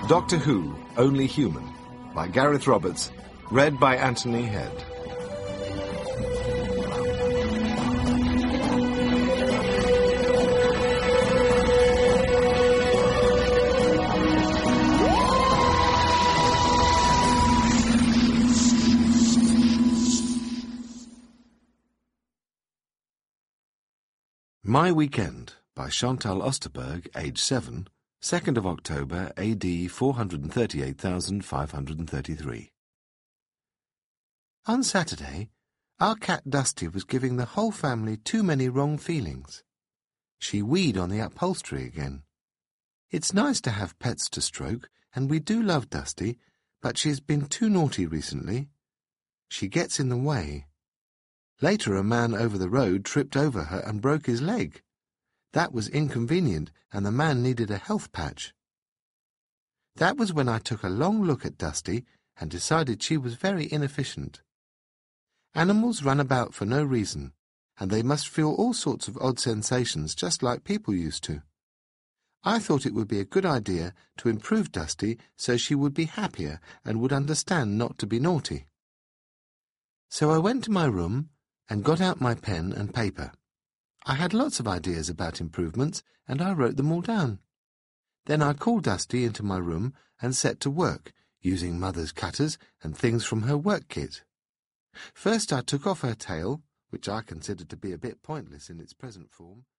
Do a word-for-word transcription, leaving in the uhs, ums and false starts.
Doctor Who, Only Human, by Gareth Roberts, read by Anthony Head. My Weekend, by Chantal Osterberg, age seven, second of October, A D four hundred thirty-eight thousand five hundred thirty-three. On Saturday, our cat Dusty was giving the whole family too many wrong feelings. She weed on the upholstery again. It's nice to have pets to stroke, and we do love Dusty, but she's been too naughty recently. She gets in the way. Later, a man over the road tripped over her and broke his leg. That was inconvenient, and the man needed a health patch. That was when I took a long look at Dusty and decided she was very inefficient. Animals run about for no reason, and they must feel all sorts of odd sensations just like people used to. I thought it would be a good idea to improve Dusty so she would be happier and would understand not to be naughty. So I went to my room and got out my pen and paper. I had lots of ideas about improvements, and I wrote them all down. Then I called Dusty into my room and set to work, using Mother's cutters and things from her work kit. First I took off her tail, which I considered to be a bit pointless in its present form.